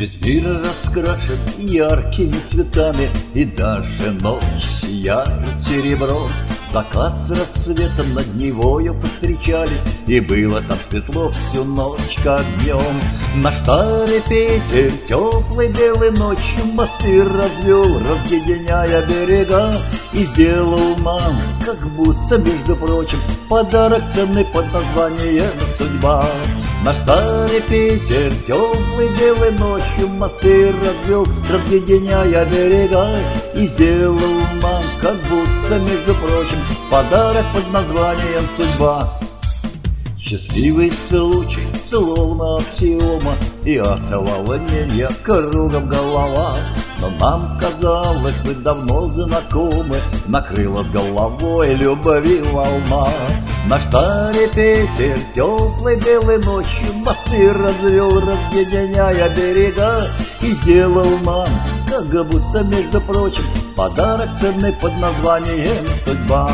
Весь мир раскрашен яркими цветами, и даже ночь сияет серебром. Закат с рассветом над Невою повстречали, и было там светло всю ночь, как днем. Наш старый Питер теплой белой ночью мосты развел, разъединяя берега, и сделал нам, как будто, между прочим, подарок ценный под названием «Судьба». Наш старый Питер теплой белой ночью мосты развел, разъединяя берега, и сделал нам, как будто, между прочим, подарок под названием «Судьба». Счастливый случай, словно аксиома, и от волнения кругом голова. Но нам казалось, мы давно знакомы, накрыла с головой любви волна. Наш старый Питер теплой белой ночью мосты развел, разъединяя берега, и сделал нам, как будто, между прочим, подарок ценный под названием «Судьба».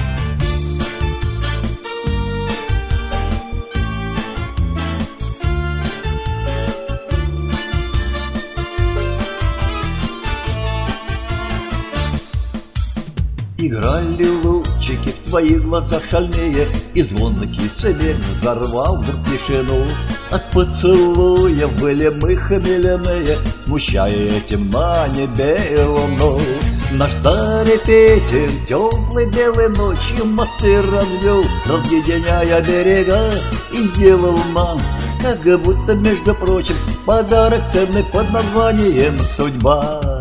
Играли лучики в твоих глазах шальнее, и звонкий свет взорвал вдруг тишину. От поцелуев были мы хмеленные, смущая этим на небе луну. Наш старый Питер теплой белой ночью мосты развел, разъединяя берега, и сделал нам, как будто, между прочим, подарок ценный под названием «Судьба».